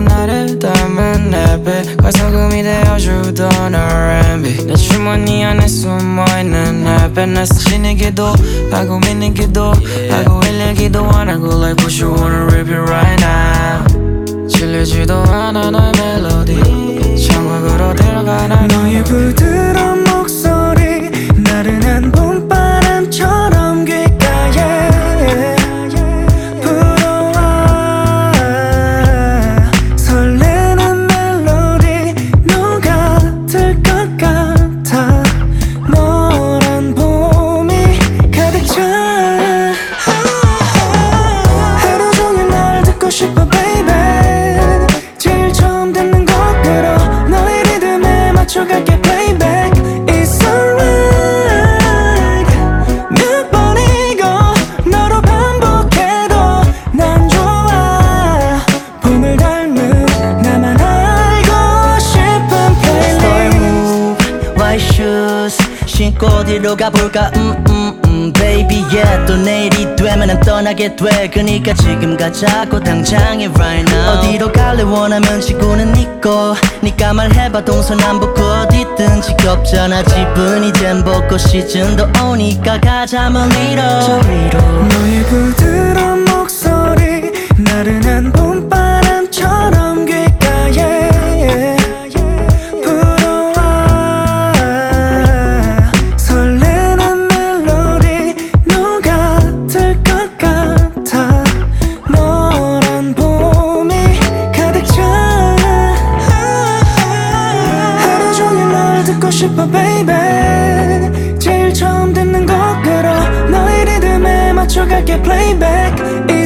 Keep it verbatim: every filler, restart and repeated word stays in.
나를 닮은 내빛과 소금이 되어주던 알앤비 내 주머니 안에 숨어있는 햇빛 내 사진에 기도하고 믿는 기도하고 일일 기도 안 하고 like put you on a repeat right now 질리지도 않아 너의 멜로디 천국으로 데려가 날 너의 부드러운 목소리 나른한 봄바람처럼 귓가에 불어와 설레는 멜로디 녹아들 것 같아 너란 봄이 가득 차 하루 종일 날 듣고 싶어 baby 제일 처음 듣는 곡으로 너의 리듬에 맞춰갈게 playback It's alright 몇 번이고 너로 반복해도 난 좋아 봄을 닮은 나만 알고 싶은 playlist Story move, white shoes 신고 뒤로 가볼까 음, 음, 음, baby yeah 또 내일이 되면 난 떠나게 돼 그니까 지금 가자고 당장에 right now 어디로 갈래 원하면 지구는 니꺼 니가 말해봐 동서남북 어디든지 없잖아 집은 이젠 벚꽃 시즌도 오니까 가자 멀리로 너의 부드러운 목소리 나른한 봄바람처럼 귓가에 불어와 설레는 멜로디 녹아들 것 같아 너란 봄이 가득 차 하루 종일 널 듣고 싶어 baby 제일 처음 듣는 곡으로 너의 리듬에 맞춰갈게 playback